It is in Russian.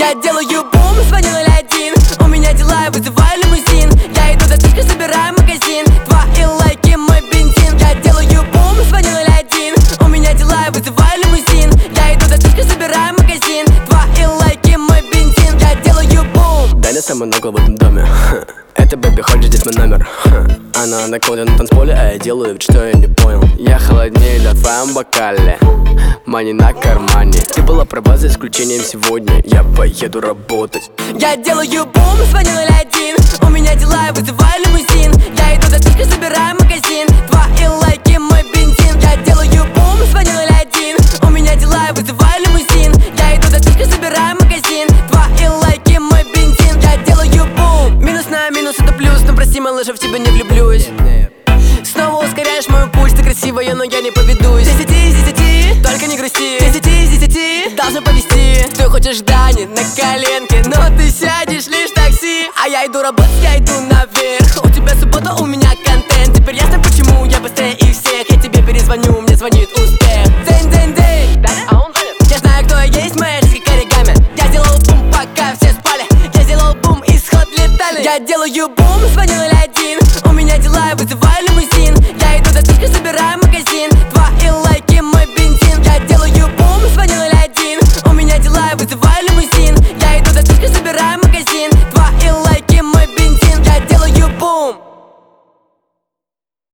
Я делаю бум, звоню 01. У меня дела, я вызываю лимузин. Я иду за тычкой, собираю магазин. Твои лайки, мой бензин. Я делаю бум, звоню 01. У меня дела, я вызываю лимузин. Я иду за тычкой, собираю магазин. Твои лайки, мой бензин. Я делаю бум. Дали самый нагло в этом доме. Это Бэби Холли, здесь мой номер. Она на коде на танцполе, а я делаю вид, что я не понял. Я холоднее лед в твоем бокале, мани на кармане. Ты была права за исключением сегодня. Я поеду работать. Я делаю бум, звоню 01. У меня дела, я вызываю лимузин. Я иду за тычкой, собираю магазин. Твои лайки, мой бензин. Я делаю бум, звоню 01. У меня дела, я вызываю лимузин. Я иду за тычкой, собираю магазин. Твои лайки, мой бензин. Я делаю бум. Минус на минус это плюс. Но прости, малыша, в тебя не влюблюсь. Снова ускоряешь мой пульс. Ты красивая, но я не поведусь. 10 из 10, только не грусти. 10 из 10, должна повести. Ты хочешь Дани на коленке, но ты сядешь лишь в такси. А я иду работать, я иду наверх. У тебя суббота, у меня контент. Теперь ясно, почему я быстрее их всех. Я тебе перезвоню, мне звонит успех. День, я знаю, кто я есть, моя жизнь как оригами. Я делал бум, пока все спали. Я сделал бум, исход летали. Я делаю бум, звоню